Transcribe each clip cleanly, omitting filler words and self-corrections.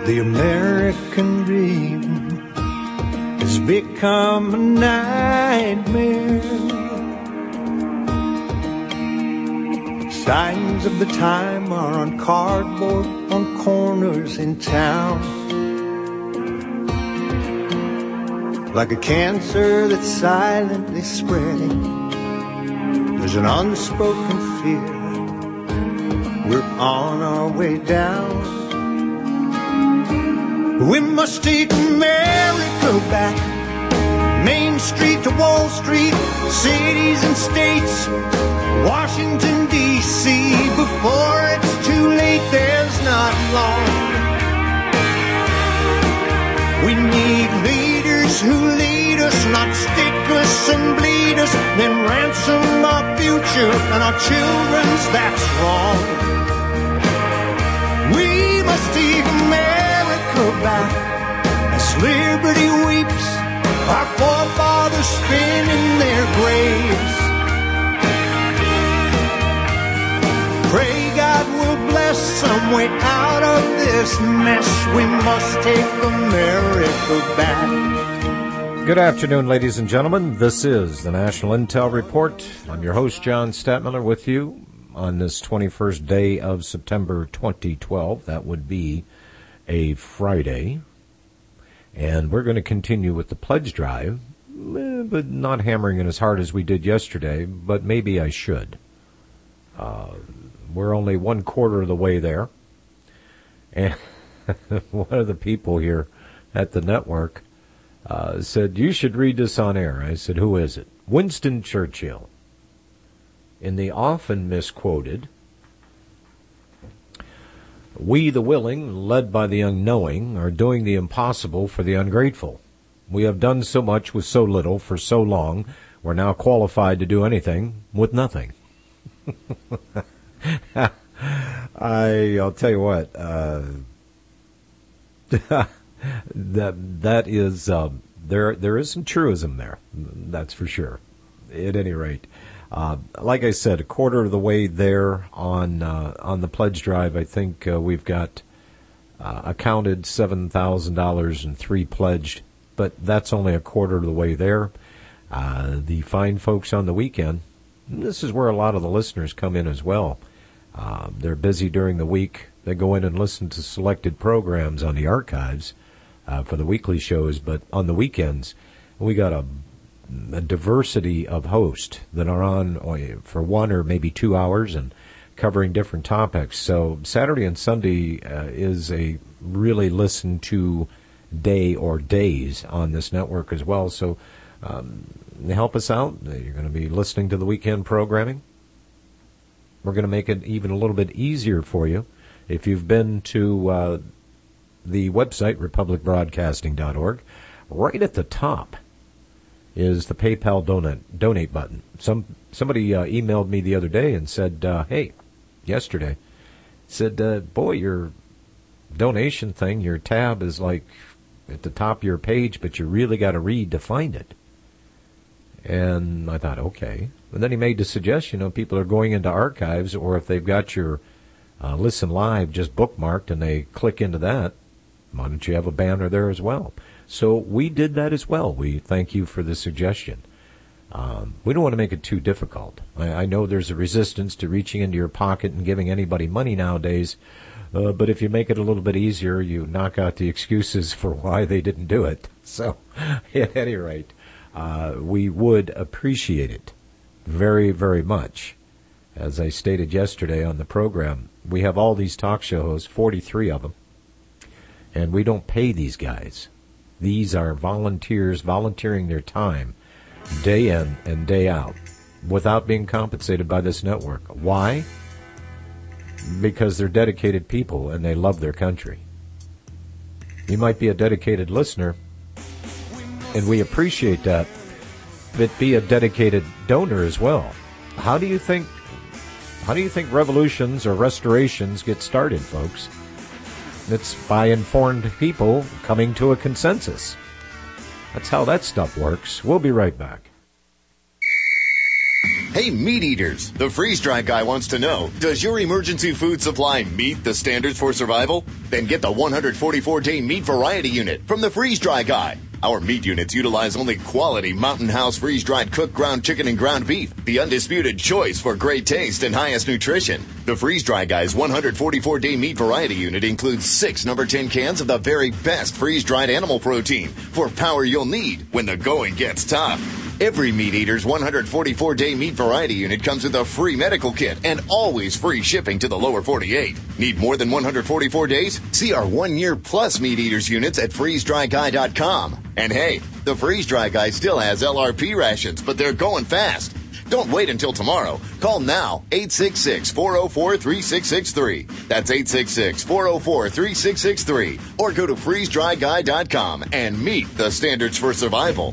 The American dream has become a nightmare. Signs of the time are on cardboard on corners in town. Like a cancer that's silently spreading, there's an unspoken fear. We're on our way down. We must take America back. Main Street to Wall Street, cities and states, Washington, D.C. Before it's too late, there's not long. We need leaders who lead us, not stick us and bleed us, then ransom our future and our children's, that's wrong. We must take America back as liberty weeps, our forefathers spin in their graves. Pray God will bless some way out of this mess. We must take America back. Good afternoon, ladies and gentlemen. This is the National Intel Report. I'm your host, John Statmiller, with you on this 21st day of September 2012. That would be a Friday. And we're going to continue with the pledge drive, but not hammering it as hard as we did yesterday, but maybe I should. We're only 1/4 of the way there. And one of the people here at the network said, you should read this on air. I said, who is it? Winston Churchill. In the often misquoted, we the willing, led by the unknowing, are doing the impossible for the ungrateful. We have done so much with so little for so long, we're now qualified to do anything with nothing. I'll tell you what, that is, there is some truism there, that's for sure, at any rate. Like I said, 1/4 of the way there on the pledge drive. I think we've got accounted $7,000 and 3 pledged, but that's only 1/4 of the way there. The fine folks on the weekend, this is where a lot of the listeners come in as well. They're busy during the week. They go in and listen to selected programs on the archives for the weekly shows, but on the weekends, we got a diversity of hosts that are on for 1 or maybe 2 hours and covering different topics. So Saturday and Sunday is a really listened to day or days on this network as well. So help us out. You're going to be listening to the weekend programming. We're going to make it even a little bit easier for you. If you've been to the website, republicbroadcasting.org, right at the top is the PayPal donate button. Somebody emailed me the other day and said, yesterday, said, boy, your donation thing, your tab is like at the top of your page, but you really got to read to find it. And I thought, okay. And then he made the suggestion, people are going into archives, or if they've got your Listen Live just bookmarked and they click into that, why don't you have a banner there as well? So we did that as well. We thank you for the suggestion. We don't want to make it too difficult. I know there's a resistance to reaching into your pocket and giving anybody money nowadays, but if you make it a little bit easier, you knock out the excuses for why they didn't do it. So at any rate, we would appreciate it very, very much. As I stated yesterday on the program, we have all these talk show hosts, 43 of them, and we don't pay these guys. These are volunteers volunteering their time day in and day out without being compensated by this network. Why? Because they're dedicated people and they love their country. You might be a dedicated listener, and we appreciate that, but be a dedicated donor as well. How do you think revolutions or restorations get started, folks? It's by informed people coming to a consensus. That's how that stuff works. We'll be right back. Hey, meat eaters, the freeze-dry guy wants to know, does your emergency food supply meet the standards for survival? Then get the 144-day meat variety unit from the freeze-dry guy. Our meat units utilize only quality Mountain House freeze-dried cooked ground chicken and ground beef, the undisputed choice for great taste and highest nutrition. The Freeze-Dry Guy's 144-day meat variety unit includes 6 number 10 cans of the very best freeze-dried animal protein for power you'll need when the going gets tough. Every Meat Eater's 144-day meat variety unit comes with a free medical kit and always free shipping to the lower 48. Need more than 144 days? See our 1-year plus Meat Eater's units at freezedryguy.com. And hey, the Freeze-Dry Guy still has LRP rations, but they're going fast. Don't wait until tomorrow. Call now, 866-404-3663. That's 866-404-3663. Or go to freezedryguy.com and meet the standards for survival.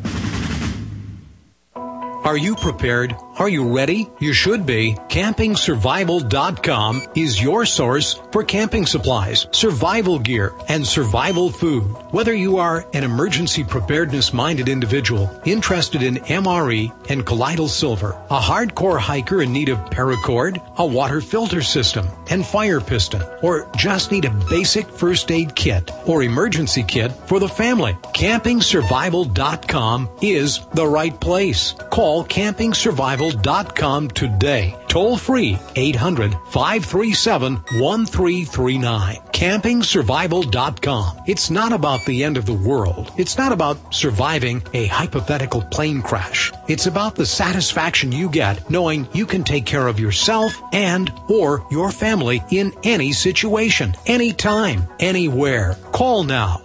Are you prepared? Are you ready? You should be. CampingSurvival.com is your source for camping supplies, survival gear, and survival food. Whether you are an emergency preparedness-minded individual interested in MRE and colloidal silver, a hardcore hiker in need of paracord, a water filter system, and fire piston, or just need a basic first aid kit or emergency kit for the family, CampingSurvival.com is the right place. Call CampingSurvival.com today. Toll free 800-537-1339. CampingSurvival.com. It's not about the end of the world. It's not about surviving a hypothetical plane crash. It's about the satisfaction you get knowing you can take care of yourself and or your family in any situation, anytime, anywhere. Call now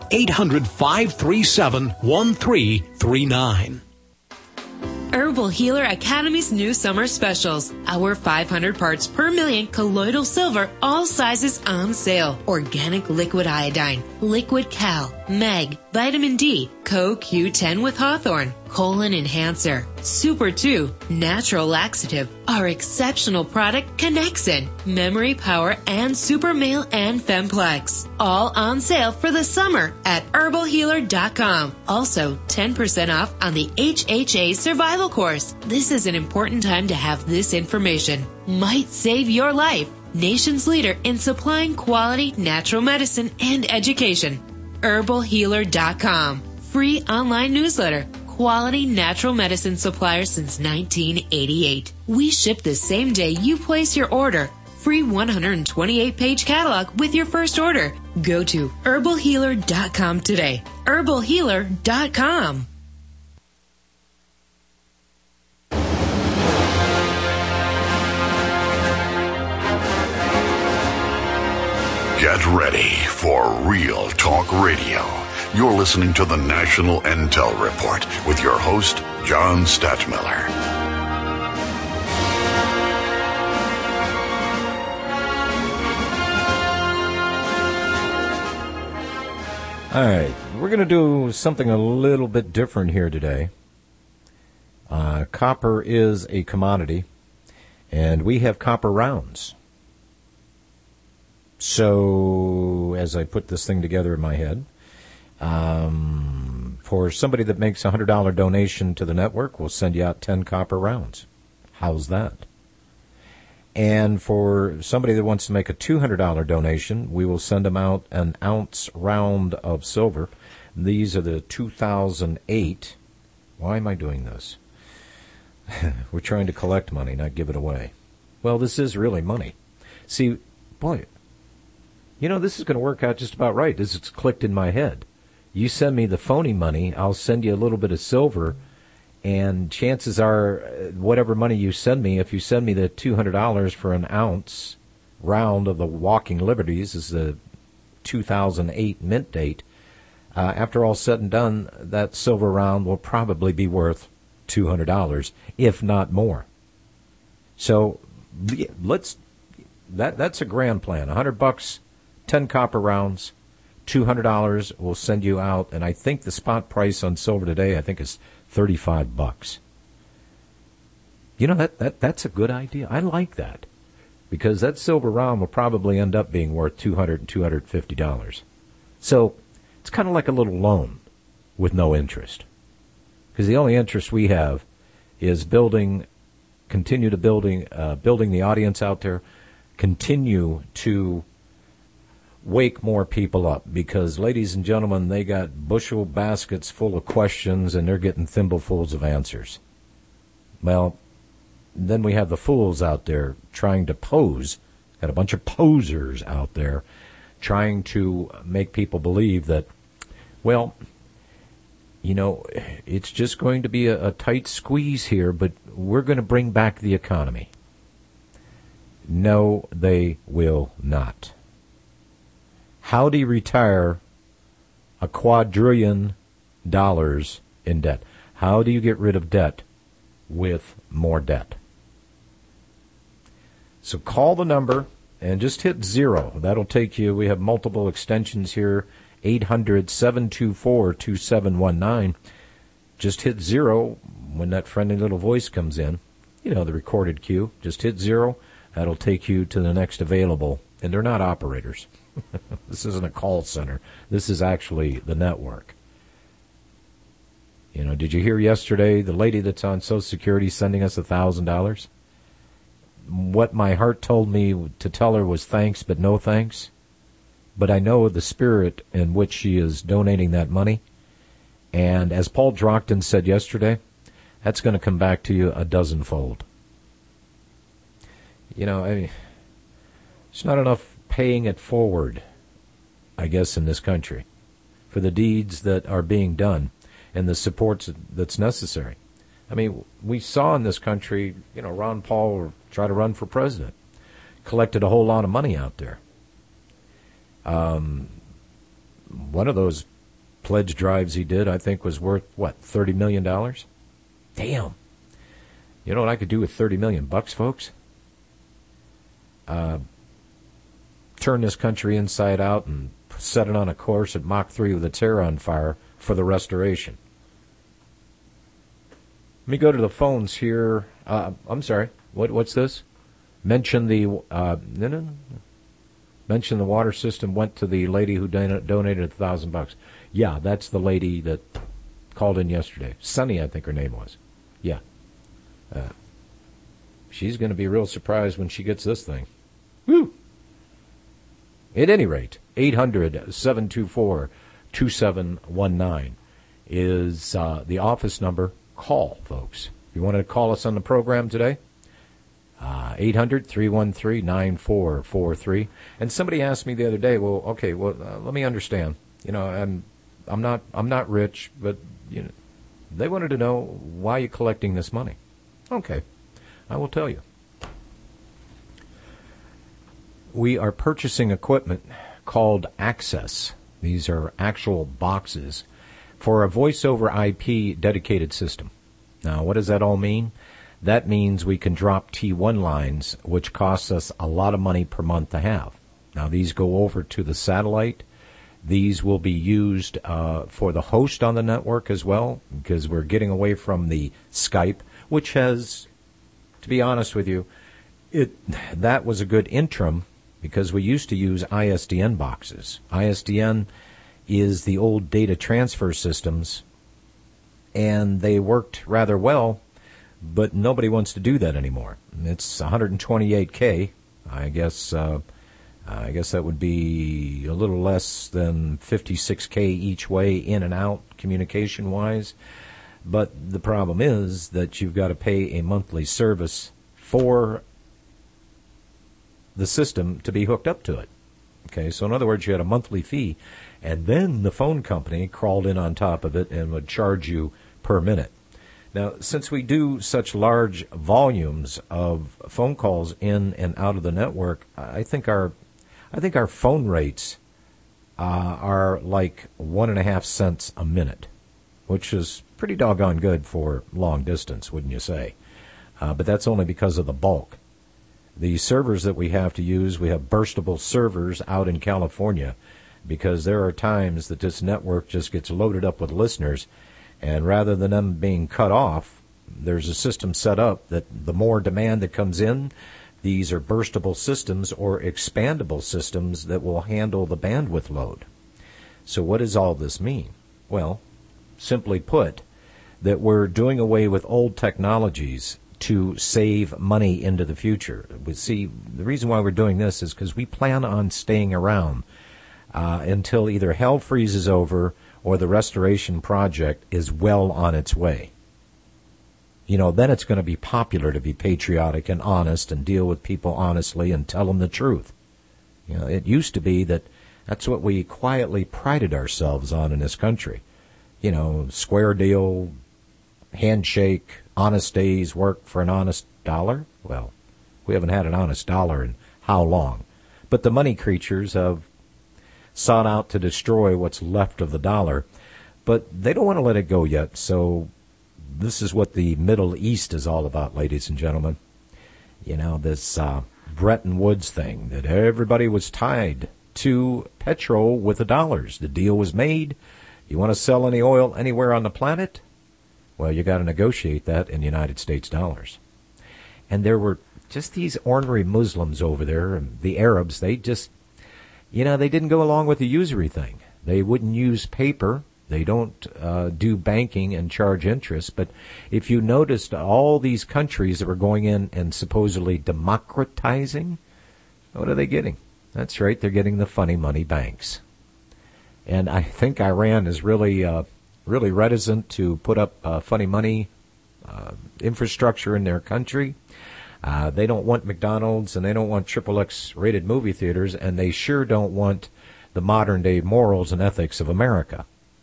800-537-1339. Herbal Healer Academy's new summer specials. Our 500 parts per million colloidal silver, all sizes on sale. Organic liquid iodine, liquid cal, mag, vitamin D, CoQ10 with Hawthorne, colon enhancer, Super 2, natural laxative. Our exceptional product Connexin, memory power, and Super Male and Femplex. All on sale for the summer at herbalhealer.com. Also, 10% off on the HHA survival course. This is an important time to have this information. Might save your life. Nation's leader in supplying quality natural medicine and education. herbalhealer.com. Free online newsletter. Quality natural medicine supplier since 1988. We ship the same day you place your order. Free 128-page catalog with your first order. Go to herbalhealer.com today. herbalhealer.com. Get ready for Real Talk Radio. You're listening to the National Intel Report with your host, John Stadtmiller. All right, we're going to do something a little bit different here today. Copper is a commodity, and we have copper rounds. So, as I put this thing together in my head, for somebody that makes a $100 donation to the network, we'll send you out 10 copper rounds. How's that? And for somebody that wants to make a $200 donation, we will send them out an ounce round of silver. These are the 2008. Why am I doing this? We're trying to collect money, not give it away. Well, this is really money. See, boy, you know, this is going to work out just about right. This is clicked in my head. You send me the phony money, I'll send you a little bit of silver, and chances are, whatever money you send me, if you send me the $200 for an ounce round of the Walking Liberties, is the 2008 mint date, after all said and done, that silver round will probably be worth $200, if not more. So that's a grand plan. $100, 10 copper rounds, $200 will send you out, and I think the spot price on silver today, I think, is $35. You know, that's a good idea. I like that, because that silver round will probably end up being worth $200 and $250. So it's kind of like a little loan with no interest, because the only interest we have is building continue to building the audience out there, continue to wake more people up, because, ladies and gentlemen, they got bushel baskets full of questions and they're getting thimblefuls of answers. Well, then we have the fools out there trying to pose, got a bunch of posers out there trying to make people believe that, well, you know, it's just going to be a tight squeeze here, but we're going to bring back the economy. No, they will not. How do you retire $2 quadrillion in debt? How do you get rid of debt with more debt? So call the number and just hit 0. That'll take you, we have multiple extensions here, 800-724-2719. Just hit 0 when that friendly little voice comes in. You know, the recorded cue. Just hit 0. That'll take you to the next available. And they're not operators. This isn't a call center. This is actually the network. You know, did you hear yesterday the lady that's on Social Security sending us $1,000? What my heart told me to tell her was thanks, but no thanks. But I know the spirit in which she is donating that money. And as Paul Drockton said yesterday, that's going to come back to you a dozenfold. You know, I mean, it's not enough paying it forward, I guess, in this country for the deeds that are being done and the supports that's necessary. I mean, we saw in this country, you know, Ron Paul try to run for president, collected a whole lot of money out there. One of those pledge drives he did, I think, was worth, what, $30 million? Damn. You know what I could do with $30 million, folks? Turn this country inside out and set it on a course at Mach 3 with its hair on fire for the restoration. Let me go to the phones here. I'm sorry. What's this? Mention the mention the water system went to the lady who donated $1,000. Yeah, that's the lady that called in yesterday. Sunny, I think her name was. Yeah. She's going to be real surprised when she gets this thing. Woo! At any rate, 800-724-2719 is the office number. Call, folks. If you wanted to call us on the program today, 800-313-9443. And somebody asked me the other day, let me understand. You know, I'm not rich, but you know, they wanted to know why you're collecting this money. Okay, I will tell you. We are purchasing equipment called Access. These are actual boxes for a voice over IP dedicated system. Now, what does that all mean? That means we can drop T1 lines, which costs us a lot of money per month to have. Now, these go over to the satellite. These will be used for the host on the network as well, because we're getting away from the Skype, which has, to be honest with you, that was a good interim, because we used to use ISDN boxes. ISDN is the old data transfer systems, and they worked rather well, but nobody wants to do that anymore. It's 128K. I guess that would be a little less than 56K each way in and out communication-wise. But the problem is that you've got to pay a monthly service for the system to be hooked up to it. Okay, so in other words, you had a monthly fee, and then the phone company crawled in on top of it and would charge you per minute. Now, since we do such large volumes of phone calls in and out of the network, I think our phone rates are like 1.5 cents a minute, which is pretty doggone good for long distance, wouldn't you say? But that's only because of the bulk. The servers that we have to use, we have burstable servers out in California, because there are times that this network just gets loaded up with listeners, and rather than them being cut off, there's a system set up that the more demand that comes in, these are burstable systems or expandable systems that will handle the bandwidth load. So what does all this mean? Well, simply put, that we're doing away with old technologies to save money into the future. We see the reason why we're doing this is because we plan on staying around until either hell freezes over or the restoration project is well on its way. Then it's going to be popular to be patriotic and honest and deal with people honestly and tell them the truth. It used to be that's what we quietly prided ourselves on in this country. Square deal, handshake, honest days, work for an honest dollar. Well, we haven't had an honest dollar in how long? But the money creatures have sought out to destroy what's left of the dollar. But they don't want to let it go yet, so this is what the Middle East is all about, ladies and gentlemen. This Bretton Woods thing, that everybody was tied to petrol with the dollars. The deal was made. You want to sell any oil anywhere on the planet? Well, you got to negotiate that in United States dollars. And there were just these ornery Muslims over there, and the Arabs, they just, they didn't go along with the usury thing. They wouldn't use paper. They don't do banking and charge interest. But if you noticed, all these countries that were going in and supposedly democratizing, what are they getting? That's right, they're getting the funny money banks. And I think Iran is really reticent to put up funny money infrastructure in their country. They don't want McDonald's, and they don't want XXX rated movie theaters, and they sure don't want the modern day morals and ethics of America.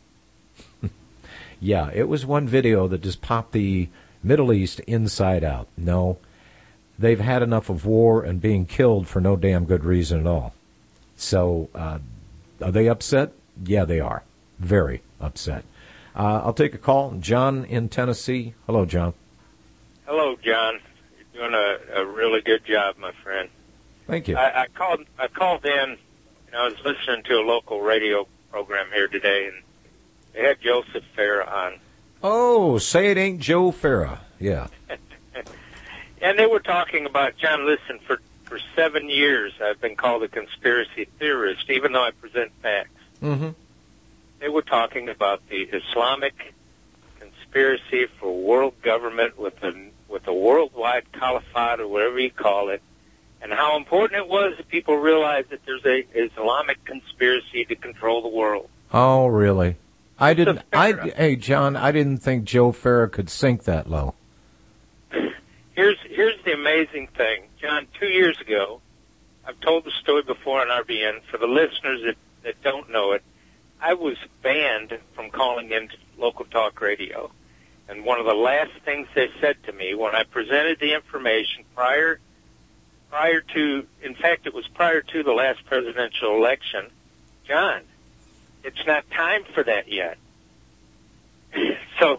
Yeah, it was one video that just popped the Middle East inside out. No, they've had enough of war and being killed for no damn good reason at all. So, are they upset? Yeah, they are. Very upset. I'll take a call. John in Tennessee. Hello, John. Hello, John. You're doing a really good job, my friend. Thank you. I called in, and I was listening to a local radio program here today, and they had Joseph Farah on. Oh, say it ain't Joe Farah. Yeah. And they were talking about, John, listen, for 7 years I've been called a conspiracy theorist, even though I present facts. Mm-hmm. They were talking about the Islamic conspiracy for world government with a worldwide caliphate or whatever you call it, and how important it was that people realize that there's a Islamic conspiracy to control the world. Oh, really? Hey, John, I didn't think Joe Farah could sink that low. Here's the amazing thing. John, 2 years ago, I've told the story before on RBN. For the listeners that don't know it, I was banned from calling into local talk radio. And one of the last things they said to me when I presented the information prior to, in fact, it was prior to the last presidential election, John, it's not time for that yet. So,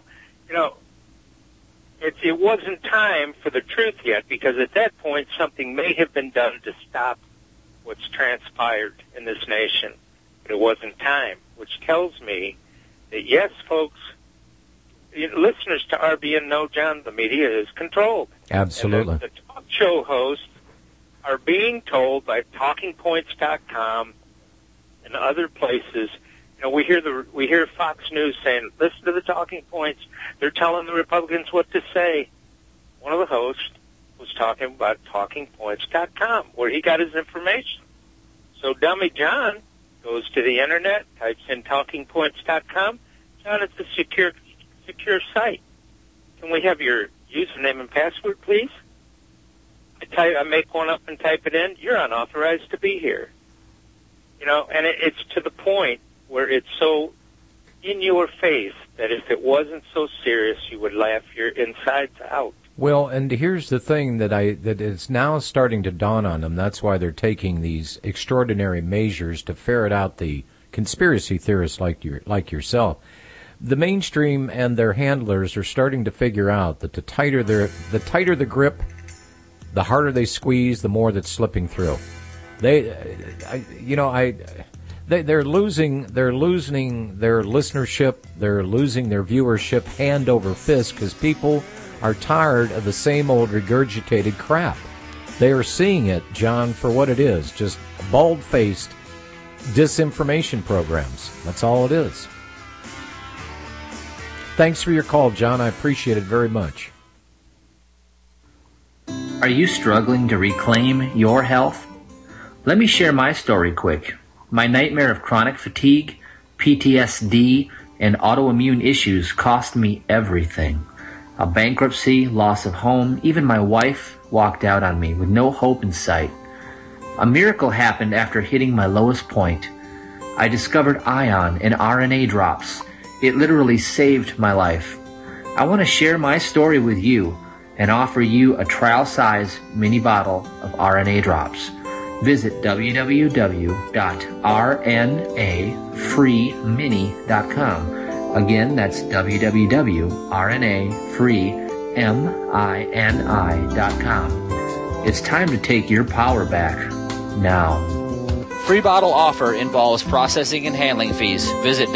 it wasn't time for the truth yet, because at that point something may have been done to stop what's transpired in this nation. But it wasn't time, which tells me that, yes, folks, listeners to RBN know, John, the media is controlled. Absolutely. And the talk show hosts are being told by TalkingPoints.com and other places. We hear Fox News saying, listen to the Talking Points. They're telling the Republicans what to say. One of the hosts was talking about TalkingPoints.com, where he got his information. So Dummy John goes to the Internet, types in TalkingPoints.com. John, it's a secure site. Can we have your username and password, please? I make one up and type it in. You're unauthorized to be here. And it's to the point where it's so in your face that if it wasn't so serious, you would laugh your insides out. Well, and here's the thing that is now starting to dawn on them. That's why they're taking these extraordinary measures to ferret out the conspiracy theorists like yourself. The mainstream and their handlers are starting to figure out that the tighter the grip, the harder they squeeze, the more that's slipping through. They're losing their listenership, they're losing their viewership hand over fist because people are tired of the same old regurgitated crap. They are seeing it, John, for what it is, just bald-faced disinformation programs. That's all it is. Thanks for your call, John. I appreciate it very much. Are you struggling to reclaim your health? Let me share my story quick. My nightmare of chronic fatigue, PTSD, and autoimmune issues cost me everything. A bankruptcy, loss of home, even my wife walked out on me with no hope in sight. A miracle happened after hitting my lowest point. I discovered Ion and RNA drops. It literally saved my life. I want to share my story with you and offer you a trial-size mini bottle of RNA drops. Visit www.rnafreemini.com. Again, that's www.rnafreemini.com. It's time to take your power back now. Free bottle offer involves processing and handling fees. Visit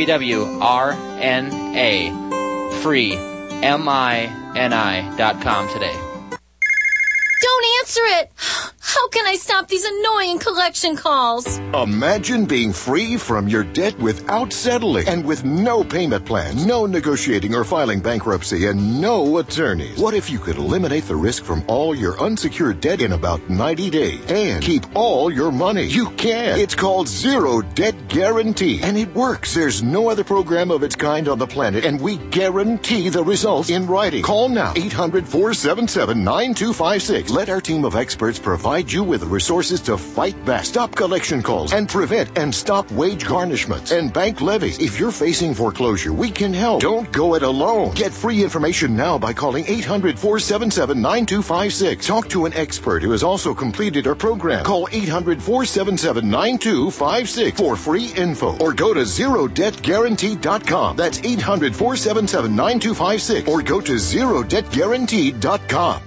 www.rnafreemini.com today. Don't answer it! How can I stop these annoying collection calls? Imagine being free from your debt without settling and with no payment plan, no negotiating or filing bankruptcy, and no attorneys. What if you could eliminate the risk from all your unsecured debt in about 90 days and keep all your money? You can. It's called Zero Debt Guarantee, and it works. There's no other program of its kind on the planet, and we guarantee the results in writing. Call now, 800-477-9256. Let our team of experts provide you with the resources to fight back, stop collection calls, and prevent and stop wage garnishments and bank levies. If you're facing foreclosure, we can help. Don't go it alone. Get free information now by calling 800-477-9256. Talk to an expert who has also completed our program. Call 800-477-9256 for free info, or go to ZeroDebtGuarantee.com. That's 800-477-9256, or go to ZeroDebtGuarantee.com.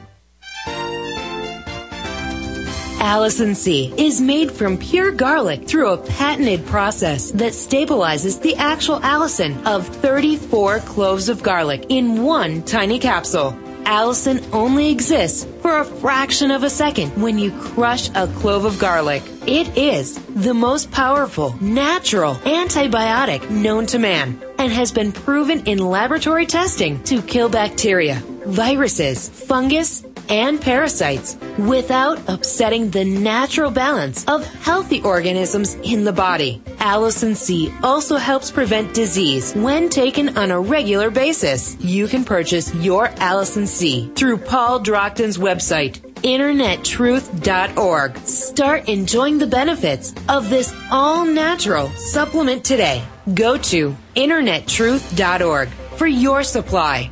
Allison C is made from pure garlic through a patented process that stabilizes the actual Allison of 34 cloves of garlic in one tiny capsule. Allison only exists for a fraction of a second when you crush a clove of garlic. It is the most powerful, natural antibiotic known to man and has been proven in laboratory testing to kill bacteria, viruses, fungus, and parasites without upsetting the natural balance of healthy organisms in the body. Allison C also helps prevent disease when taken on a regular basis. You can purchase your Allison C through Paul Drockton's website, internettruth.org. Start enjoying the benefits of this all-natural supplement today. Go to internettruth.org for your supply.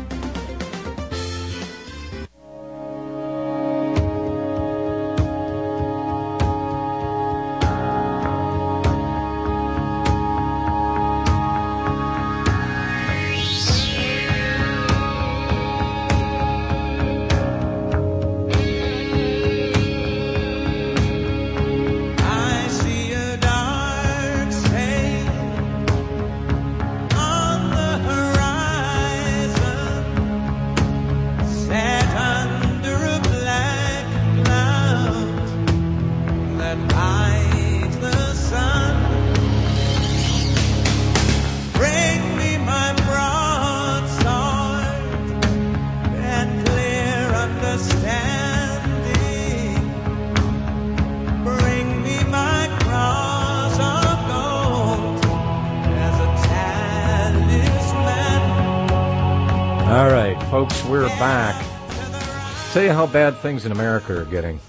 Folks, we're back. Tell you how bad things in America are getting.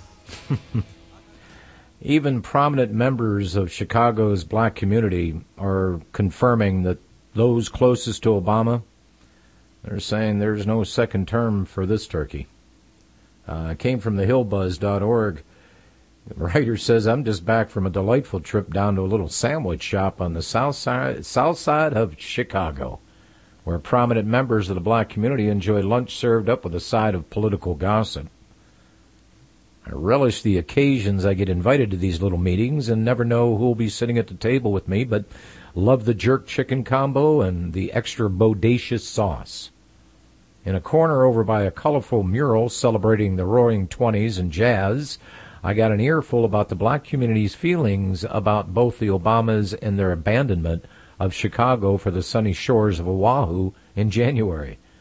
Even prominent members of Chicago's black community are confirming that those closest to Obama, they're saying there's no second term for this turkey. It came from thehillbuzz.org. The writer says, I'm just back from a delightful trip down to a little sandwich shop on the south side of Chicago, where prominent members of the black community enjoy lunch served up with a side of political gossip. I relish the occasions I get invited to these little meetings and never know who will be sitting at the table with me, but love the jerk chicken combo and the extra bodacious sauce. In a corner over by a colorful mural celebrating the Roaring '20s and jazz, I got an earful about the black community's feelings about both the Obamas and their abandonment of Chicago for the sunny shores of Oahu in January.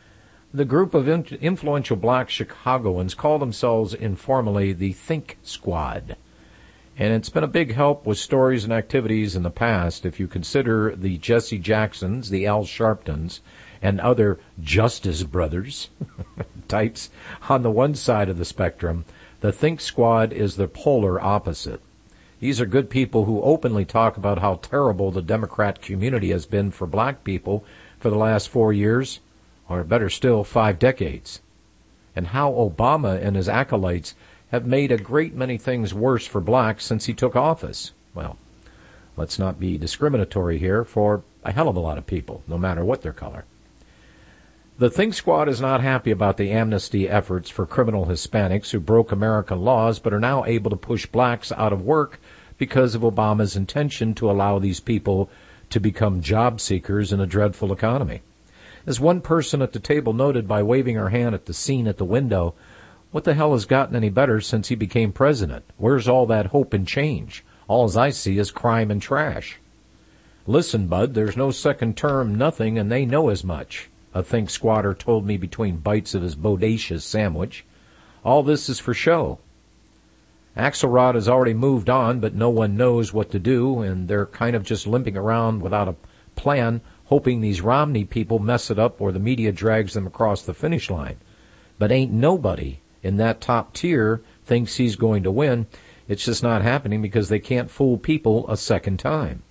The group of influential black Chicagoans call themselves informally the Think Squad. And it's been a big help with stories and activities in the past if you consider the Jesse Jacksons, the Al Sharptons, and other Justice Brothers types on the one side of the spectrum. The Think Squad is the polar opposite. These are good people who openly talk about how terrible the Democrat community has been for black people for the last 4 years, or better still, 5 decades, and how Obama and his acolytes have made a great many things worse for blacks since he took office. Well, let's not be discriminatory here for a hell of a lot of people, no matter what their color. The Think Squad is not happy about the amnesty efforts for criminal Hispanics who broke American laws but are now able to push blacks out of work because of Obama's intention to allow these people to become job seekers in a dreadful economy. As one person at the table noted by waving her hand at the scene at the window, what the hell has gotten any better since he became president? Where's all that hope and change? All I see is crime and trash. Listen, bud, there's no second term, nothing, and they know as much, a Think Squatter told me between bites of his bodacious sandwich. All this is for show. Axelrod has already moved on, but no one knows what to do, and they're kind of just limping around without a plan, hoping these Romney people mess it up or the media drags them across the finish line. But ain't nobody in that top tier thinks he's going to win. It's just not happening because they can't fool people a second time.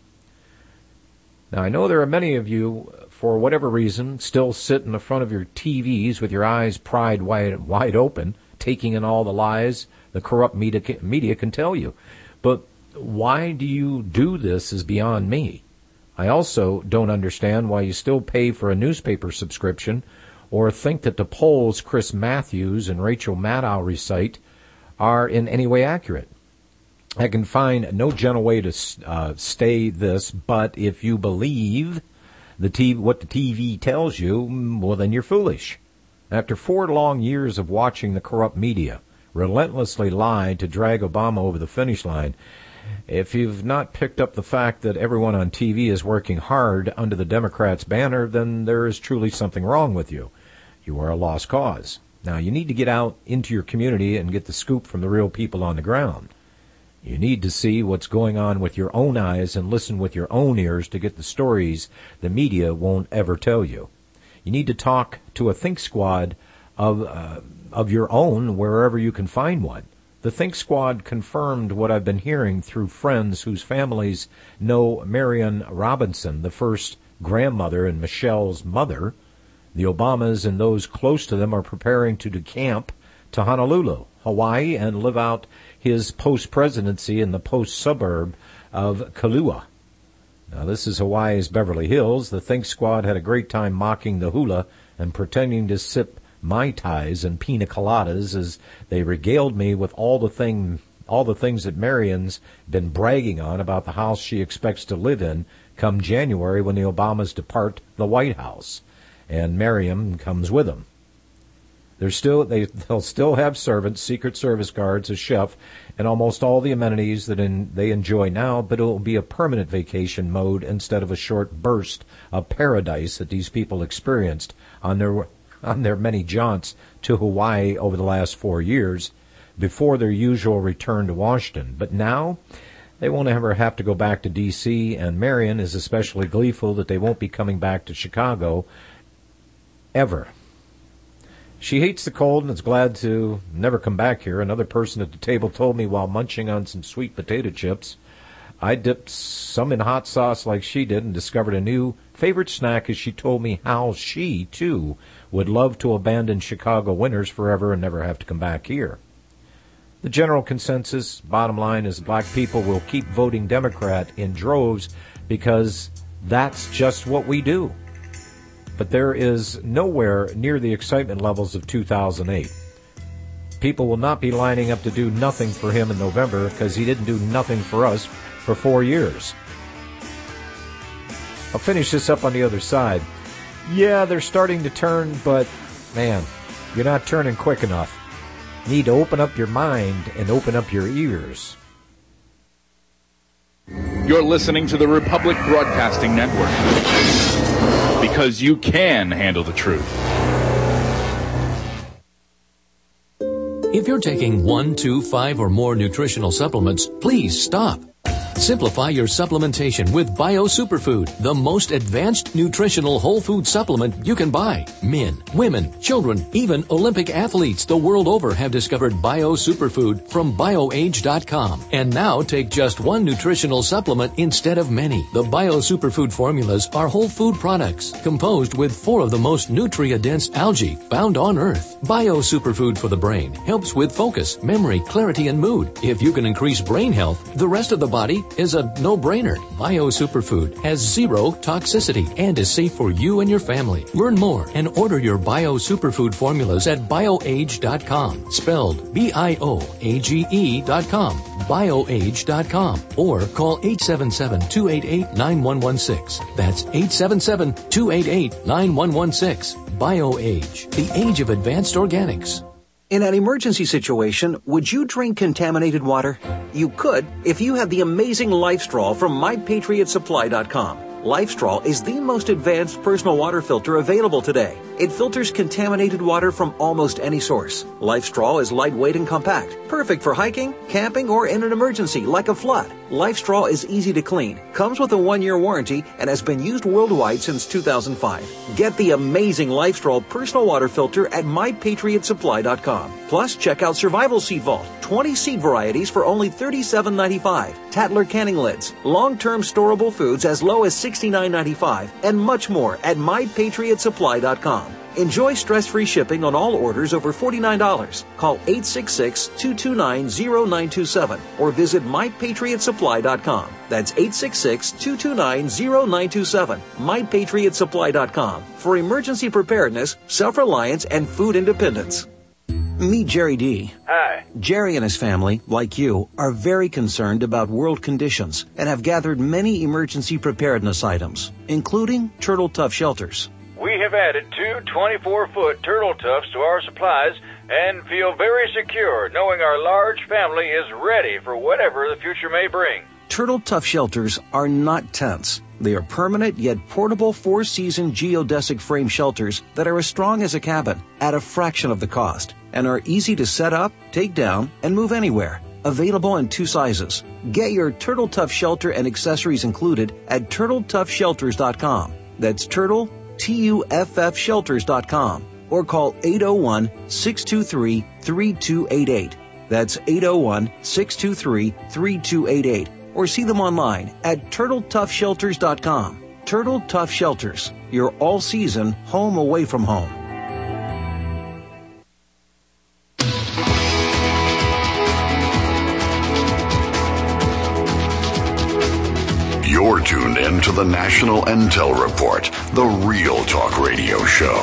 Now, I know there are many of you, for whatever reason, still sit in the front of your TVs with your eyes pried wide open, taking in all the lies the corrupt media can tell you. But why do you do this is beyond me. I also don't understand why you still pay for a newspaper subscription or think that the polls Chris Matthews and Rachel Maddow recite are in any way accurate. I can find no gentle way to stay this, but if you believe what the TV tells you, well, then you're foolish. After 4 long years of watching the corrupt media relentlessly lie to drag Obama over the finish line, if you've not picked up the fact that everyone on TV is working hard under the Democrats' banner, then there is truly something wrong with you. You are a lost cause. Now, you need to get out into your community and get the scoop from the real people on the ground. You need to see what's going on with your own eyes and listen with your own ears to get the stories the media won't ever tell you. You need to talk to a Think Squad of your own wherever you can find one. The Think Squad confirmed what I've been hearing through friends whose families know Marion Robinson, the first grandmother and Michelle's mother. The Obamas and those close to them are preparing to decamp to Honolulu, Hawaii, and live out his post-presidency in the post-suburb of Kailua. Now, this is Hawaii's Beverly Hills. The Think Squad had a great time mocking the hula and pretending to sip Mai Tais and pina coladas as they regaled me with all the things that Marion's been bragging on about the house she expects to live in come January when the Obamas depart the White House, and Marion comes with them. They'll still have servants, Secret Service guards, a chef, and almost all the amenities that they enjoy now, but it will be a permanent vacation mode instead of a short burst of paradise that these people experienced on their many jaunts to Hawaii over the last 4 years before their usual return to Washington. But now they won't ever have to go back to D.C., and Marion is especially gleeful that they won't be coming back to Chicago ever. She hates the cold and is glad to never come back here. Another person at the table told me while munching on some sweet potato chips, I dipped some in hot sauce like she did and discovered a new favorite snack as she told me how she, too, would love to abandon Chicago winters forever and never have to come back here. The general consensus, bottom line, is black people will keep voting Democrat in droves because that's just what we do. But there is nowhere near the excitement levels of 2008. People will not be lining up to do nothing for him in November because he didn't do nothing for us for 4 years. I'll finish this up on the other side. Yeah, they're starting to turn, but, man, you're not turning quick enough. You need to open up your mind and open up your ears. You're listening to the Republic Broadcasting Network. Because you can handle the truth. If you're taking 1, 2, 5, or more nutritional supplements, please stop. Simplify your supplementation with Bio Superfood, the most advanced nutritional whole food supplement you can buy. Men, women, children, even Olympic athletes the world over have discovered Bio Superfood from BioAge.com. And now take just one nutritional supplement instead of many. The Bio Superfood formulas are whole food products composed with 4 of the most nutrient-dense algae found on Earth. Bio Superfood for the brain helps with focus, memory, clarity, and mood. If you can increase brain health, the rest of the body is a no-brainer. Bio Superfood has 0 toxicity and is safe for you and your family. Learn more and order your Bio Superfood formulas at BioAge.com, spelled BIOAGE.com, BioAge.com, or call 877-288-9116. That's 877-288-9116. BioAge, the age of advanced organics. In an emergency situation, would you drink contaminated water? You could if you had the amazing LifeStraw from MyPatriotSupply.com. LifeStraw is the most advanced personal water filter available today. It filters contaminated water from almost any source. LifeStraw is lightweight and compact, perfect for hiking, camping, or in an emergency like a flood. LifeStraw is easy to clean, comes with a 1-year warranty, and has been used worldwide since 2005. Get the amazing LifeStraw personal water filter at MyPatriotSupply.com. Plus, check out Survival Seed Vault, 20 seed varieties for only $37.95, Tatler canning lids, long-term storable foods as low as $69.95, and much more at MyPatriotSupply.com. Enjoy stress-free shipping on all orders over $49. Call 866-229-0927 or visit MyPatriotSupply.com. That's 866-229-0927. MyPatriotSupply.com for emergency preparedness, self-reliance, and food independence. Meet Jerry D. Hi. Jerry and his family, like you, are very concerned about world conditions and have gathered many emergency preparedness items, including Turtle Tough shelters. We have added 2 24-foot turtle tufts to our supplies and feel very secure knowing our large family is ready for whatever the future may bring. Turtle Tough shelters are not tents. They are permanent yet portable 4-season geodesic frame shelters that are as strong as a cabin at a fraction of the cost and are easy to set up, take down, and move anywhere. Available in 2 sizes. Get your Turtle Tough shelter and accessories included at TurtleToughShelters.com. That's Turtle, TUFF Shelters.com, or call 801-623-3288. That's 801-623-3288, or see them online at TurtleToughShelters.com. Turtle Tough Shelters, your all-season home away from home. You're tuned in to the National Intel Report, the Real Talk Radio Show.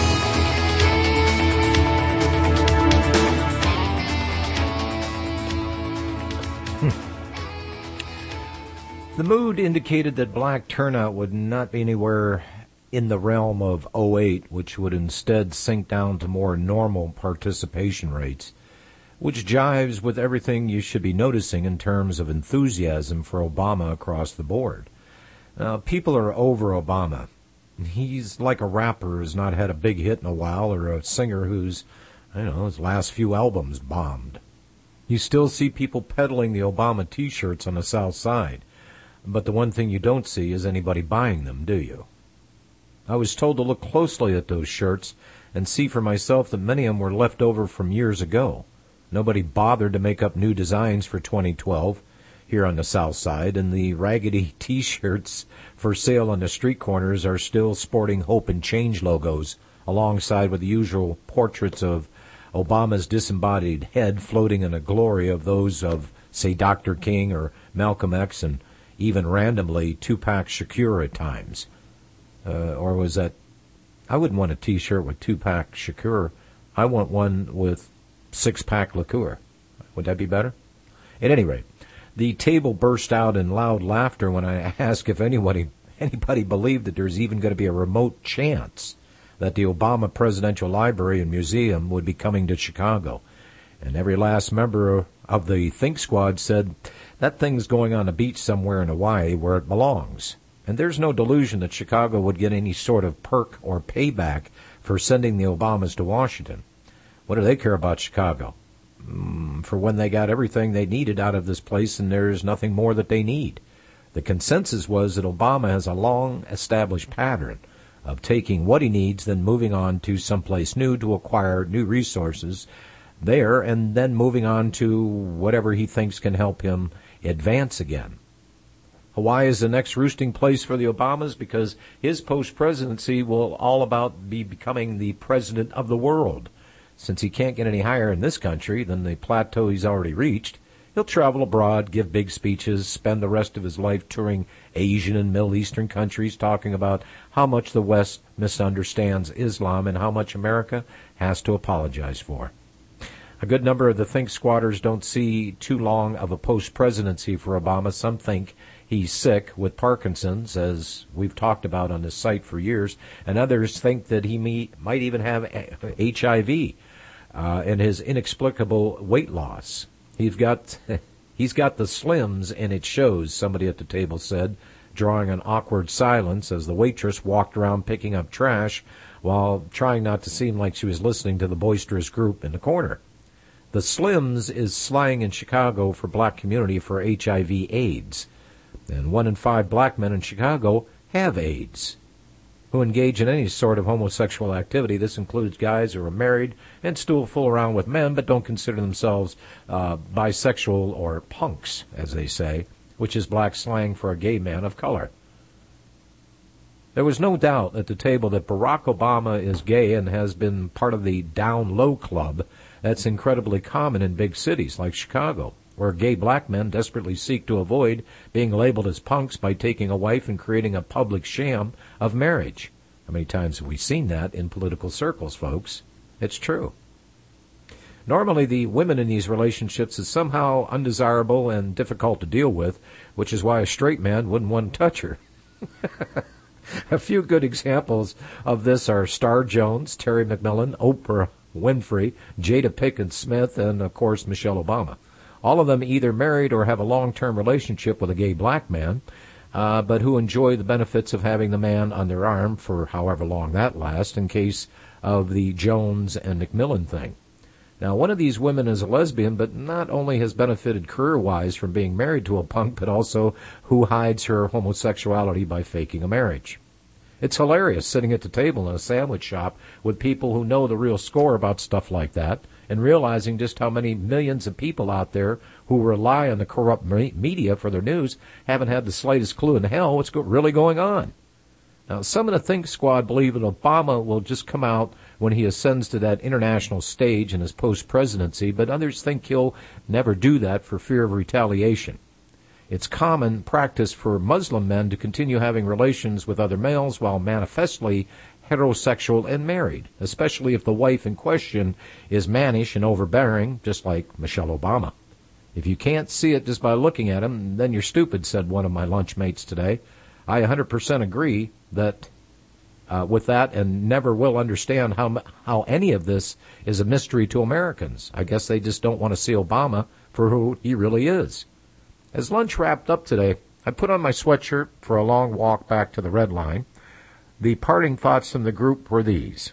The mood indicated that black turnout would not be anywhere in the realm of 08, which would instead sink down to more normal participation rates, which jives with everything you should be noticing in terms of enthusiasm for Obama across the board. People are over Obama. He's like a rapper who's not had a big hit in a while, or a singer who's, his last few albums bombed. You still see people peddling the Obama T-shirts on the South Side, but the one thing you don't see is anybody buying them, do you? I was told to look closely at those shirts and see for myself that many of them were left over from years ago. Nobody bothered to make up new designs for 2012 here on the South Side, and the raggedy T-shirts for sale on the street corners are still sporting Hope and Change logos, alongside with the usual portraits of Obama's disembodied head floating in the glory of those of, say, Dr. King or Malcolm X, and even randomly Tupac Shakur at times. Or was that... I wouldn't want a T-shirt with Tupac Shakur. I want one with six-pack liqueur. Would that be better? At any rate, the table burst out in loud laughter when I asked if anybody believed that there's even going to be a remote chance that the Obama Presidential Library and Museum would be coming to Chicago. And every last member of the Think Squad said that thing's going on a beach somewhere in Hawaii where it belongs. And there's no delusion that Chicago would get any sort of perk or payback for sending the Obamas to Washington. What do they care about Chicago? for when they got everything they needed out of this place and there's nothing more that they need. The consensus was that Obama has a long-established pattern of taking what he needs, then moving on to someplace new to acquire new resources there, and then moving on to whatever he thinks can help him advance again. Hawaii is the next roosting place for the Obamas because his post-presidency will all about be becoming the president of the world. Since he can't get any higher in this country than the plateau he's already reached, he'll travel abroad, give big speeches, spend the rest of his life touring Asian and Middle Eastern countries, talking about how much the West misunderstands Islam and how much America has to apologize for. A good number of the Think Squatters don't see too long of a post-presidency for Obama. Some think he's sick with Parkinson's, as we've talked about on this site for years, and others think that he might even have HIV and his inexplicable weight loss. He's got the slims, and it shows, somebody at the table said, drawing an awkward silence as the waitress walked around picking up trash while trying not to seem like she was listening to the boisterous group in the corner. The slims is slang in Chicago for black community for HIV/AIDS. And 1 in 5 black men in Chicago have AIDS, who engage in any sort of homosexual activity. This includes guys who are married and still fool around with men but don't consider themselves bisexual or punks, as they say, which is black slang for a gay man of color. There was no doubt at the table that Barack Obama is gay and has been part of the down low club that's incredibly common in big cities like Chicago, where gay black men desperately seek to avoid being labeled as punks by taking a wife and creating a public sham of marriage. How many times have we seen that in political circles, folks? It's true. Normally, the women in these relationships is somehow undesirable and difficult to deal with, which is why a straight man wouldn't want to touch her. A few good examples of this are Star Jones, Terry McMillan, Oprah Winfrey, Jada Pinkett Smith, and, of course, Michelle Obama. All of them either married or have a long-term relationship with a gay black man, but who enjoy the benefits of having the man on their arm for however long that lasts, in case of the Jones and McMillan thing. Now, one of these women is a lesbian, but not only has benefited career-wise from being married to a punk, but also who hides her homosexuality by faking a marriage. It's hilarious sitting at the table in a sandwich shop with people who know the real score about stuff like that and realizing just how many millions of people out there who rely on the corrupt media for their news haven't had the slightest clue in hell what's really going on. Now, some of the Think Squad believe that Obama will just come out when he ascends to that international stage in his post-presidency, but others think he'll never do that for fear of retaliation. It's common practice for Muslim men to continue having relations with other males while manifestly heterosexual and married, especially if the wife in question is mannish and overbearing, just like Michelle Obama. If you can't see it just by looking at him, then you're stupid, said one of my lunch mates today. I 100% agree that with that, and never will understand how any of this is a mystery to Americans. I guess they just don't want to see Obama for who he really is. As lunch wrapped up today, I put on my sweatshirt for a long walk back to the Red Line. The parting thoughts from the group were these.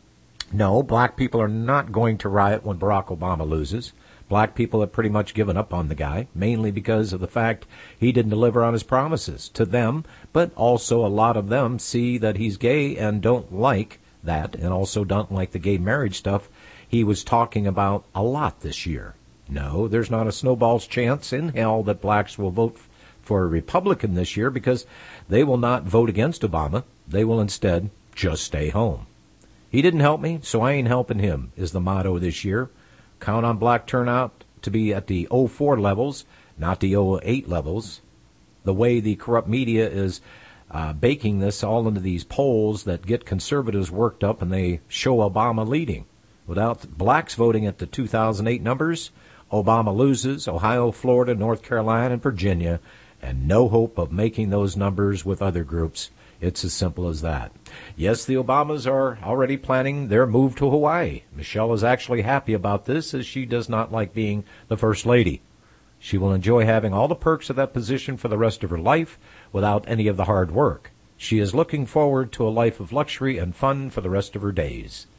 No, black people are not going to riot when Barack Obama loses. Black people have pretty much given up on the guy, mainly because of the fact he didn't deliver on his promises to them, but also a lot of them see that he's gay and don't like that, and also don't like the gay marriage stuff he was talking about a lot this year. No, there's not a snowball's chance in hell that blacks will vote for a Republican this year because they will not vote against Obama. They will instead just stay home. He didn't help me, so I ain't helping him, is the motto this year. Count on black turnout to be at the 04 levels, not the 08 levels. The way the corrupt media is baking this all into these polls that get conservatives worked up and they show Obama leading. Without blacks voting at the 2008 numbers, Obama loses Ohio, Florida, North Carolina, and Virginia, and no hope of making those numbers with other groups. It's as simple as that. Yes, the Obamas are already planning their move to Hawaii. Michelle is actually happy about this, as she does not like being the First Lady. She will enjoy having all the perks of that position for the rest of her life without any of the hard work. She is looking forward to a life of luxury and fun for the rest of her days.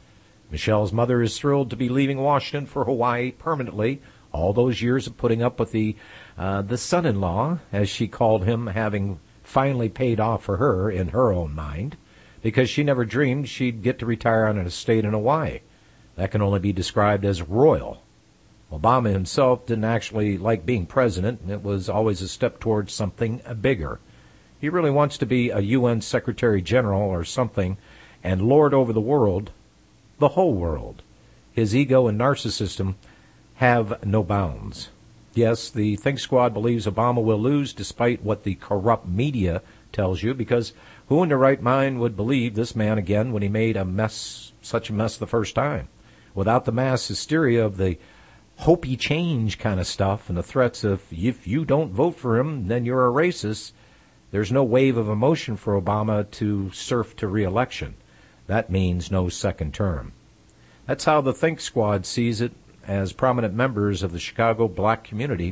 Michelle's mother is thrilled to be leaving Washington for Hawaii permanently. All those years of putting up with the son-in-law, as she called him, having finally paid off for her in her own mind, because she never dreamed she'd get to retire on an estate in Hawaii. That can only be described as royal. Obama himself didn't actually like being president, and it was always a step towards something bigger. He really wants to be a UN Secretary General or something and lord over the world, the whole world. His ego and narcissism have no bounds. Yes, the Think Squad believes Obama will lose despite what the corrupt media tells you, because who in their right mind would believe this man again when he made such a mess the first time? Without the mass hysteria of the hopey change kind of stuff and the threats of if you don't vote for him, then you're a racist, there's no wave of emotion for Obama to surf to re-election. That means no second term. That's how the Think Squad sees it as prominent members of the Chicago black community.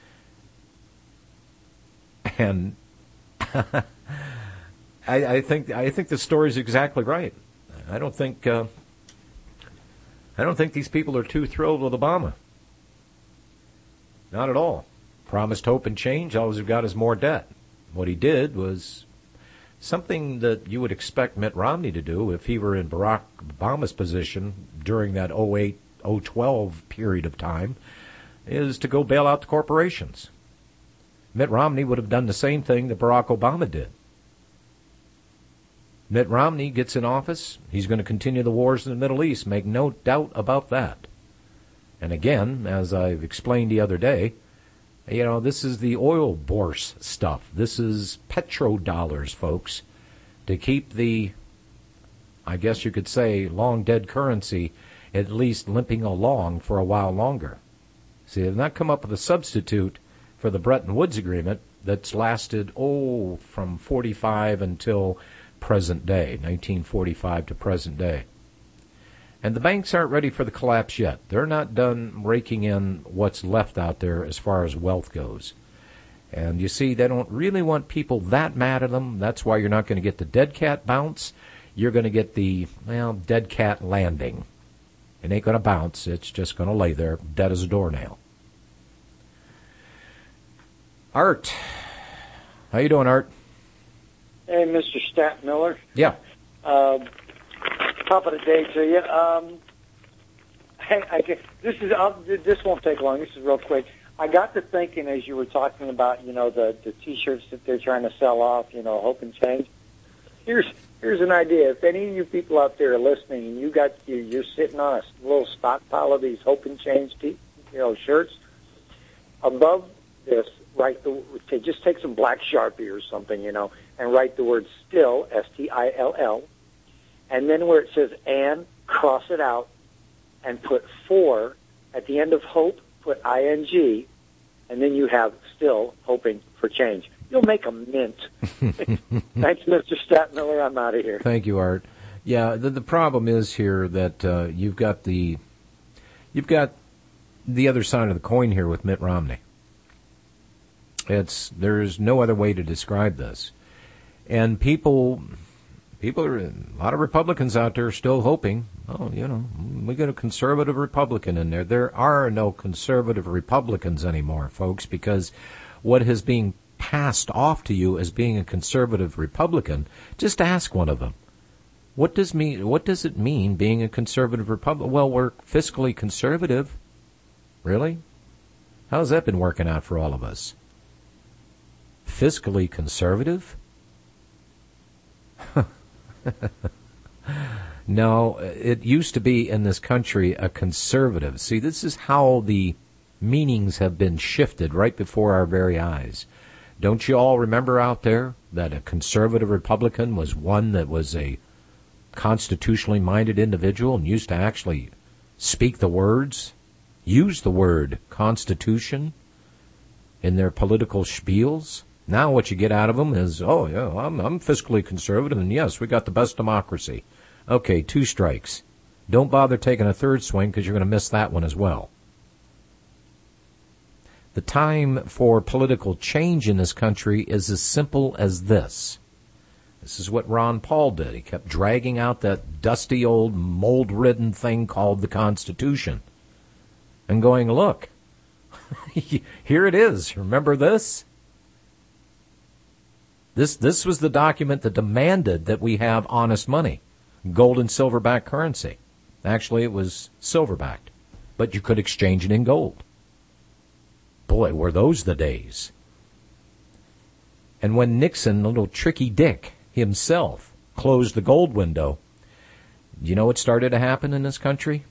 And I think the story's exactly right. I don't think these people are too thrilled with Obama. Not at all. Promised hope and change. All we've got is more debt. What he did was something that you would expect Mitt Romney to do if he were in Barack Obama's position during that 2008-2012 period of time, is to go bail out the corporations. Mitt Romney would have done the same thing that Barack Obama did. Mitt Romney gets in office, he's going to continue the wars in the Middle East, make no doubt about that. And again, as I've explained the other day, this is the oil bourse stuff. This is petrodollars, folks, to keep the, I guess you could say, long dead currency at least limping along for a while longer. See, they've not come up with a substitute for the Bretton Woods Agreement that's lasted, from 45 until present day, 1945 to present day. And the banks aren't ready for the collapse yet. They're not done raking in what's left out there as far as wealth goes. And you see, they don't really want people that mad at them. That's why you're not going to get the dead cat bounce. You're going to get the, dead cat landing. It ain't going to bounce. It's just going to lay there, dead as a doornail. Art. How you doing, Art? Hey, Mr. Stat Miller. Yeah. Top of the day to you. This won't take long. This is real quick. I got to thinking as you were talking about, the T-shirts that they're trying to sell off, hope and change. Here's an idea. If any of you people out there are listening and you're sitting on a little stockpile of these hope and change, shirts, above this, just take some black Sharpie or something, and write the word still, S-T-I-L-L, and then where it says and, cross it out, and put for. At the end of hope, put I-N-G, and then you have still hoping for change. You'll make a mint. Thanks, Mr. Statmiller. I'm out of here. Thank you, Art. Yeah, the problem is here that you've got the other side of the coin here with Mitt Romney. There's no other way to describe this. And people are, a lot of Republicans out there still hoping, we got a conservative Republican in there. There are no conservative Republicans anymore, folks, because what is being passed off to you as being a conservative Republican, just ask one of them. What does it mean being a conservative Republican? Well, we're fiscally conservative. Really? How's that been working out for all of us? Fiscally conservative? No, it used to be in this country a conservative. See, this is how the meanings have been shifted right before our very eyes. Don't you all remember out there that a conservative Republican was one that was a constitutionally minded individual and used to actually speak the words, use the word Constitution in their political spiels? Now what you get out of them is, I'm fiscally conservative, and yes, we got the best democracy. Okay, 2 strikes. Don't bother taking a third swing because you're going to miss that one as well. The time for political change in this country is as simple as this. This is what Ron Paul did. He kept dragging out that dusty old mold-ridden thing called the Constitution and going, look, here it is. Remember this? This was the document that demanded that we have honest money, gold and silver-backed currency. Actually, it was silver-backed, but you could exchange it in gold. Boy, were those the days. And when Nixon, little tricky Dick himself, closed the gold window, you know what started to happen in this country?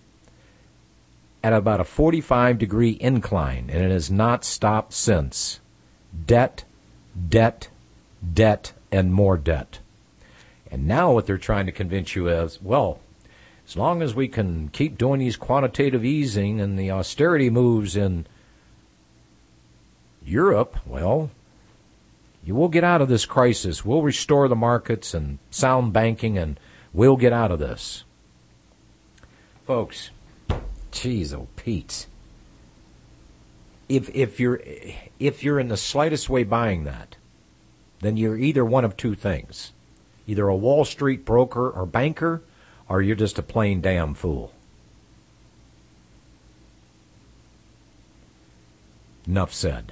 At about a 45-degree incline, and it has not stopped since. Debt, debt, debt, and more debt. And now what they're trying to convince you is, well, as long as we can keep doing these quantitative easing and the austerity moves in Europe, well, you will get out of this crisis. We'll restore the markets and sound banking, and we'll get out of this. Folks, geez, oh Pete. If you're in the slightest way buying that, then you're either one of two things. Either a Wall Street broker or banker, or you're just a plain damn fool. Enough said.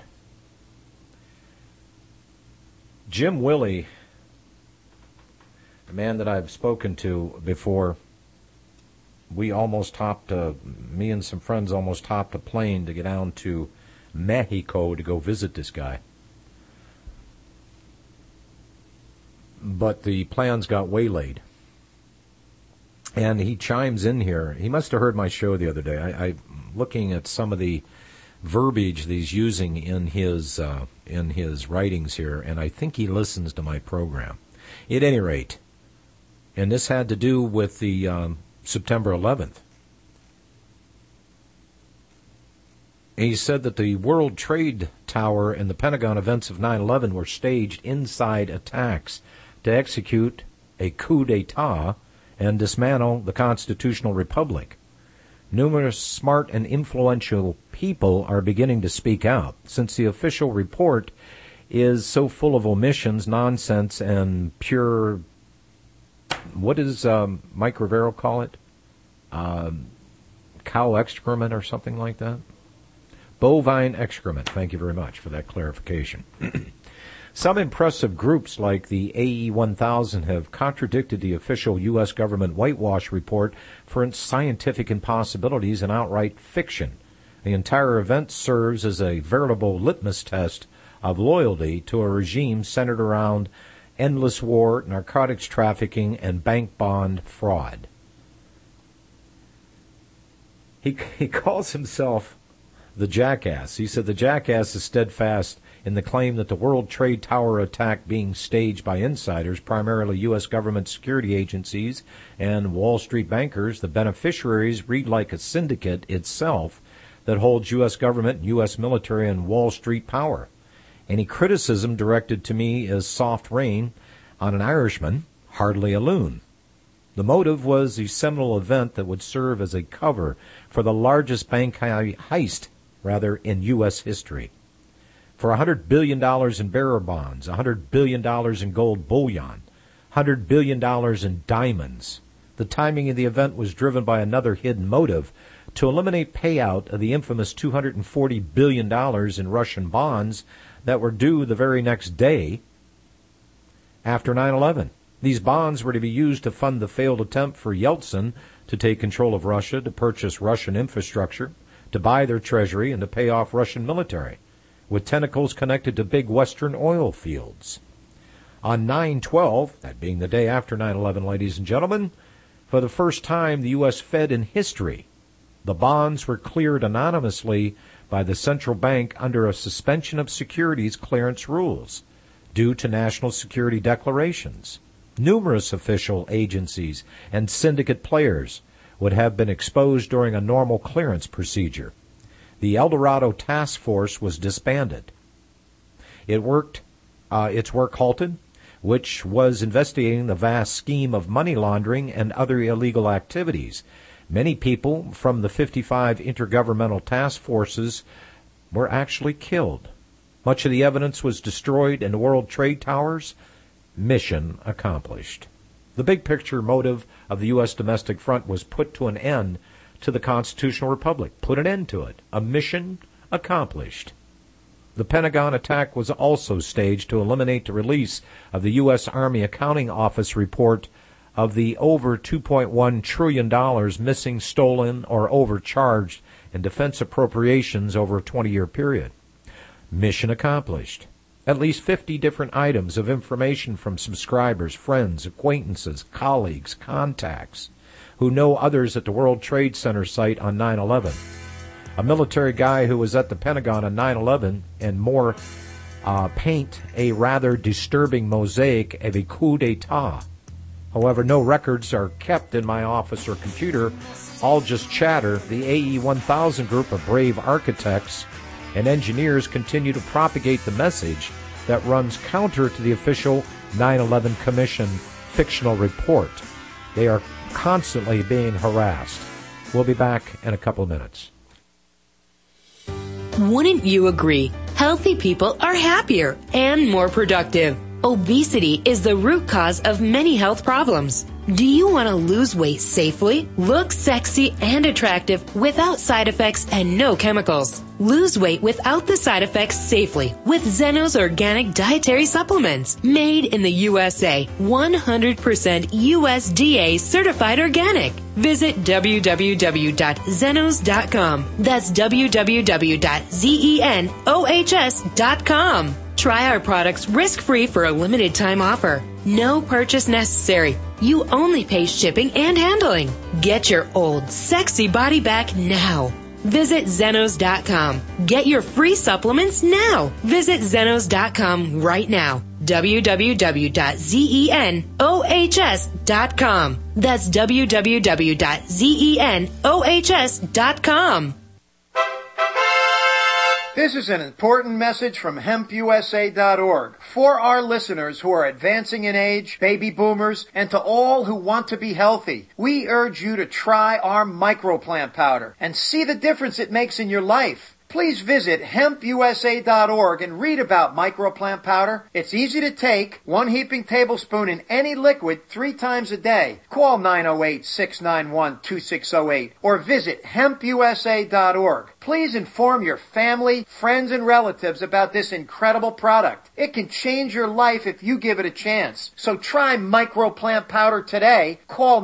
Jim Willey, a man that I've spoken to before, me and some friends almost hopped a plane to get down to Mexico to go visit this guy. But the plans got waylaid. And he chimes in here. He must have heard my show the other day. I'm looking at some of the verbiage that he's using in his writings here, and I think he listens to my program. At any rate, and this had to do with the September 11th. He said that the World Trade Tower and the Pentagon events of 9/11 were staged inside attacks to execute a coup d'etat and dismantle the constitutional republic. Numerous smart and influential people are beginning to speak out, since the official report is so full of omissions, nonsense, and pure, what does Mike Rivero call it? Cow excrement or something like that? Bovine excrement. Thank you very much for that clarification. Some impressive groups like the AE1000 have contradicted the official U.S. government whitewash report for its scientific impossibilities and outright fiction. The entire event serves as a veritable litmus test of loyalty to a regime centered around endless war, narcotics trafficking, and bank bond fraud. He calls himself the jackass. He said the jackass is steadfast in the claim that the World Trade Tower attack being staged by insiders, primarily U.S. government security agencies and Wall Street bankers, the beneficiaries read like a syndicate itself that holds U.S. government, U.S. military, and Wall Street power. Any criticism directed to me is soft rain on an Irishman, hardly a loon. The motive was the seminal event that would serve as a cover for the largest bank heist, in U.S. history. For $100 billion in bearer bonds, $100 billion in gold bullion, $100 billion in diamonds. The timing of the event was driven by another hidden motive to eliminate payout of the infamous $240 billion in Russian bonds that were due the very next day after 9/11. These bonds were to be used to fund the failed attempt for Yeltsin to take control of Russia, to purchase Russian infrastructure, to buy their treasury, and to pay off Russian military, with tentacles connected to big Western oil fields. On 9/12, that being the day after 9/11, ladies and gentlemen, for the first time the U.S. Fed in history, the bonds were cleared anonymously by the central bank under a suspension of securities clearance rules due to national security declarations. Numerous official agencies and syndicate players would have been exposed during a normal clearance procedure. The El Dorado Task Force was disbanded. Its work halted, which was investigating the vast scheme of money laundering and other illegal activities. Many people from the 55 intergovernmental task forces were actually killed. Much of the evidence was destroyed in the World Trade Towers Mission accomplished. The big picture motive of the U.S. domestic front was put to an end to the constitutional republic. Put an end to it. A mission accomplished. The Pentagon attack was also staged to eliminate the release of the U.S. Army Accounting Office report of the over $2.1 trillion missing, stolen, or overcharged in defense appropriations over a 20-year period. Mission accomplished. At least 50 different items of information from subscribers, friends, acquaintances, colleagues, contacts who know others at the World Trade Center site on 9/11. A military guy who was at the Pentagon on 9/11 and more paint a rather disturbing mosaic of a coup d'etat. However, no records are kept in my office or computer, all just chatter. The AE-1000 group of brave architects and engineers continue to propagate the message that runs counter to the official 9/11 Commission fictional report. They are constantly being harassed. We'll be back in a couple of minutes. Wouldn't you agree? Healthy people are happier and more productive. Obesity is the root cause of many health problems. Do you want to lose weight safely, look sexy and attractive without side effects and no chemicals? Lose weight without the side effects safely with Zeno's organic dietary supplements. Made in the USA, 100% USDA certified organic. Visit www.zenos.com. That's www.zenos.com. Try our products risk-free for a limited time offer. No purchase necessary. You only pay shipping and handling. Get your old sexy body back now. Visit Zenos.com. Get your free supplements now. Visit Zenos.com right now. www.zenos.com. That's www.zenos.com. This is an important message from HempUSA.org for our listeners who are advancing in age, baby boomers, and to all who want to be healthy. We urge you to try our microplant powder and see the difference it makes in your life. Please visit HempUSA.org and read about microplant powder. It's easy to take, 1 heaping tablespoon in any liquid 3 times a day. Call 908-691-2608 or visit HempUSA.org. Please inform your family, friends, and relatives about this incredible product. It can change your life if you give it a chance. So try microplant powder today. Call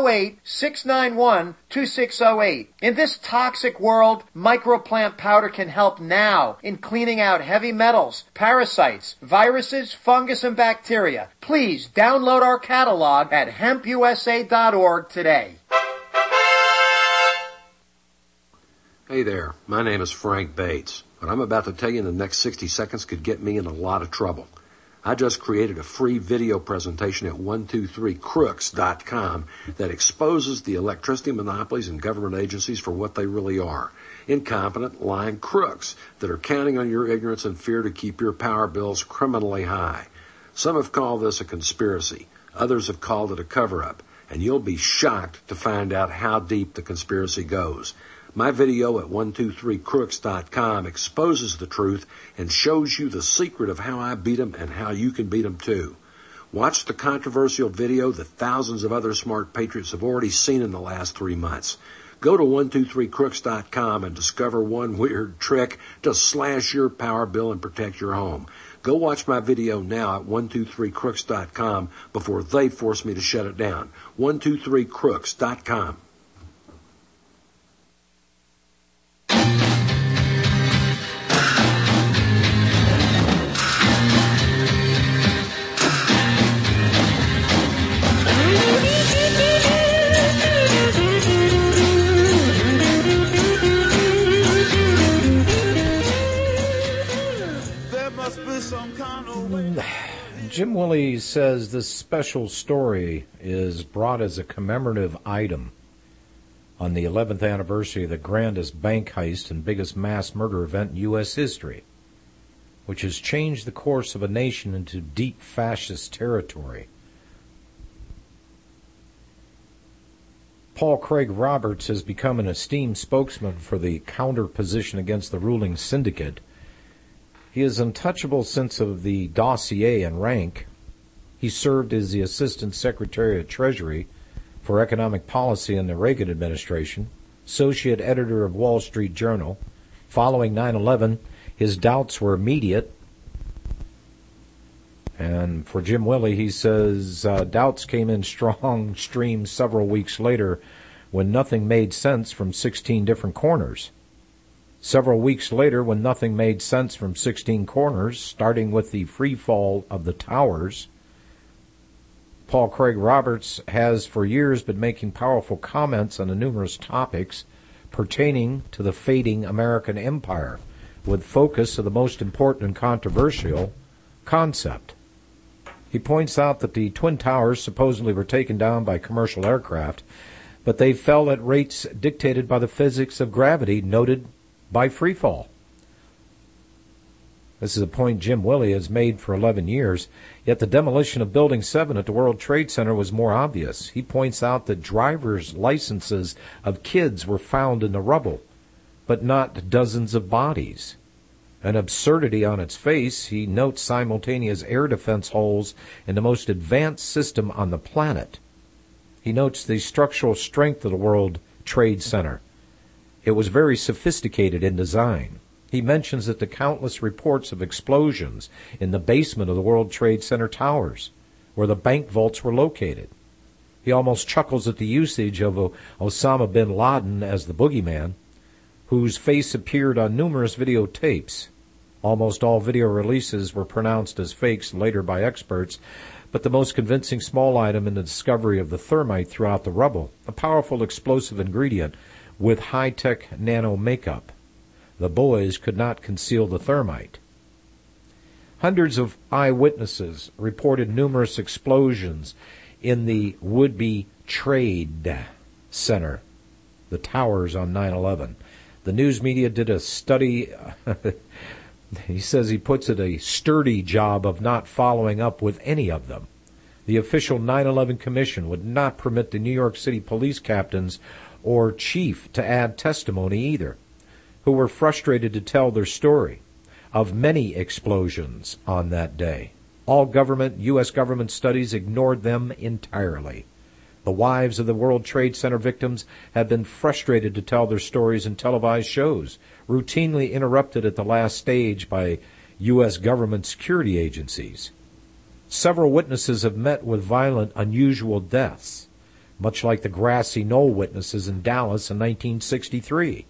908-691-2608. In this toxic world, microplant powder can help now in cleaning out heavy metals, parasites, viruses, fungus, and bacteria. Please download our catalog at HempUSA.org today. Hey there, my name is Frank Bates. What I'm about to tell you in the next 60 seconds could get me in a lot of trouble. I just created a free video presentation at 123crooks.com that exposes the electricity monopolies and government agencies for what they really are. Incompetent, lying crooks that are counting on your ignorance and fear to keep your power bills criminally high. Some have called this a conspiracy. Others have called it a cover-up. And you'll be shocked to find out how deep the conspiracy goes. My video at 123crooks.com exposes the truth and shows you the secret of how I beat them and how you can beat them too. Watch the controversial video that thousands of other smart patriots have already seen in the last 3 months. Go to 123crooks.com and discover one weird trick to slash your power bill and protect your home. Go watch my video now at 123crooks.com before they force me to shut it down. 123crooks.com. Jim Willie says this special story is brought as a commemorative item on the 11th anniversary of the grandest bank heist and biggest mass murder event in U.S. history, which has changed the course of a nation into deep fascist territory. Paul Craig Roberts has become an esteemed spokesman for the counter position against the ruling syndicate. He is untouchable sense of the dossier and rank. He served as the Assistant Secretary of Treasury for Economic Policy in the Reagan administration, associate editor of Wall Street Journal. Following 9/11, his doubts were immediate. And for Jim Willie, he says, doubts came in strong streams several weeks later when nothing made sense from 16 different corners. Several weeks later, when nothing made sense from 16 corners, starting with the free fall of the towers, Paul Craig Roberts has for years been making powerful comments on the numerous topics pertaining to the fading American empire, with focus of the most important and controversial concept. He points out that the Twin Towers supposedly were taken down by commercial aircraft, but they fell at rates dictated by the physics of gravity noted by freefall. This is a point Jim Willie has made for 11 years, yet the demolition of Building 7 at the World Trade Center was more obvious. He points out that driver's licenses of kids were found in the rubble, but not dozens of bodies. An absurdity on its face. He notes simultaneous air defense holes in the most advanced system on the planet. He notes the structural strength of the World Trade Center. It was very sophisticated in design. He mentions that the countless reports of explosions in the basement of the World Trade Center towers, where the bank vaults were located. He almost chuckles at the usage of Osama bin Laden as the boogeyman, whose face appeared on numerous videotapes. Almost all video releases were pronounced as fakes later by experts, but the most convincing small item in the discovery of the thermite throughout the rubble, a powerful explosive ingredient with high-tech nano makeup. The boys could not conceal the thermite. Hundreds of eyewitnesses reported numerous explosions in the would-be trade center, the towers on 9/11. The news media did a study. He says he puts it a sturdy job of not following up with any of them. The official 9/11 Commission would not permit the New York City police captains or chief to add testimony either, who were frustrated to tell their story of many explosions on that day. All U.S. government studies ignored them entirely. The wives of the World Trade Center victims have been frustrated to tell their stories in televised shows, routinely interrupted at the last stage by U.S. government security agencies. Several witnesses have met with violent, unusual deaths, much like the grassy knoll witnesses in Dallas in 1963.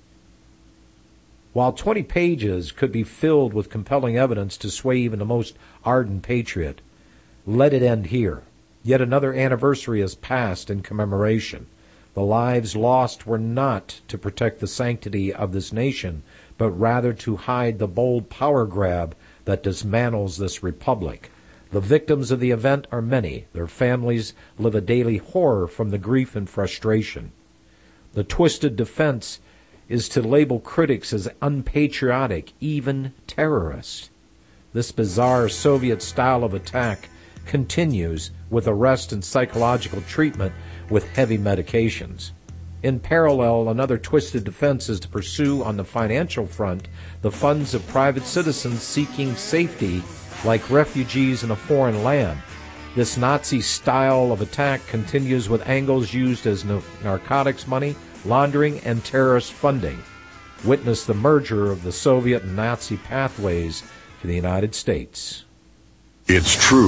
While 20 pages could be filled with compelling evidence to sway even the most ardent patriot, let it end here. Yet another anniversary has passed in commemoration. The lives lost were not to protect the sanctity of this nation, but rather to hide the bold power grab that dismantles this republic. The victims of the event are many. Their families live a daily horror from the grief and frustration. The twisted defense is to label critics as unpatriotic, even terrorists. This bizarre Soviet style of attack continues with arrest and psychological treatment with heavy medications. In parallel, another twisted defense is to pursue on the financial front the funds of private citizens seeking safety like refugees in a foreign land. This Nazi style of attack continues with angles used as narcotics money, laundering, and terrorist funding. Witness the merger of the Soviet and Nazi pathways to the United States. It's true.